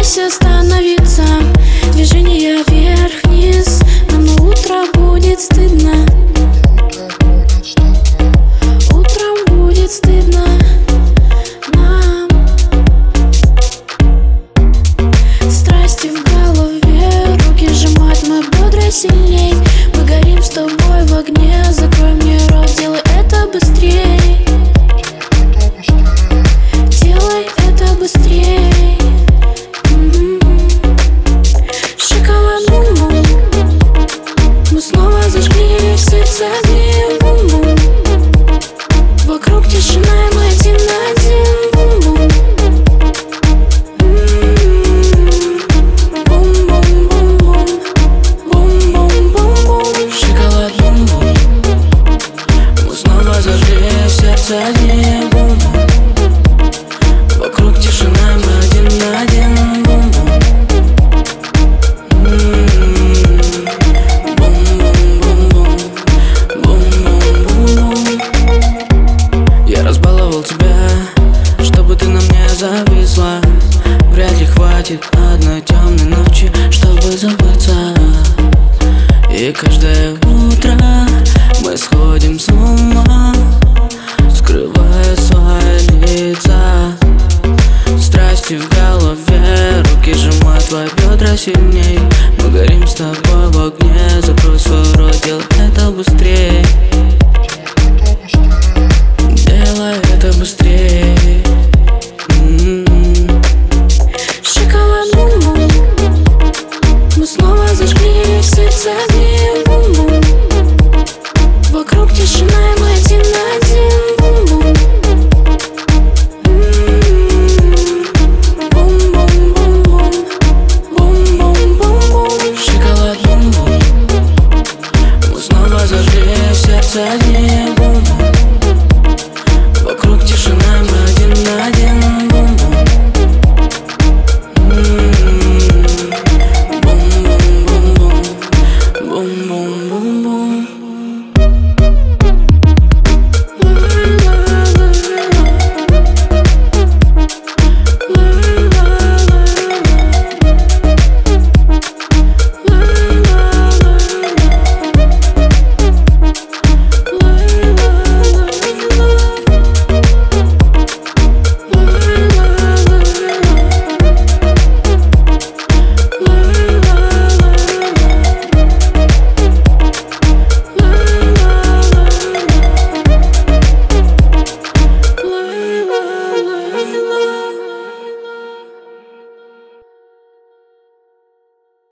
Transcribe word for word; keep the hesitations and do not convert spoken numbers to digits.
постарайся остановиться. Движение вверх-вниз, нам на утро будет стыдно. Утром будет стыдно нам. Страсти в голове, руки сжимать мы бодро сильней. Мы горим с тобой в огне, закрой мне рот, делай это быстрей. Делай это быстрей. Шоколад бум-бум, мы снова зажгли в сердце огни. Бум-бум, вокруг тишина, и мы один на один. Бум-бум, бум-бум-бум-бум, бум-бум-бум-бум. Шоколад бум-бум, мы снова зажгли в сердце огни. Бум-бум, вокруг тишина, и мы один на один. Бум-бум, бум-бум-бум-бум, бум-бум-бум-бум. Я разбаловал тебя, чтобы ты на мне зависла. Вряд ли хватит одной темной ночи, чтобы забыться. И каждое утро мы сходим с ума, скрывая свои лица. Страсти в голове, руки сжимают твои бедра сильней. Мы горим с тобой в огне, закрой свой рот, делай это быстрей. Делай это быстрей. Шоколад бум-бум, мы снова зажгли в сердце огни. Бум-бум, вокруг тишина, и мы один на один. Бум-бум, бум-бум-бум-бум, бум-бум-бум-бум. Шоколад бум-бум, мы снова зажгли в сердце огни.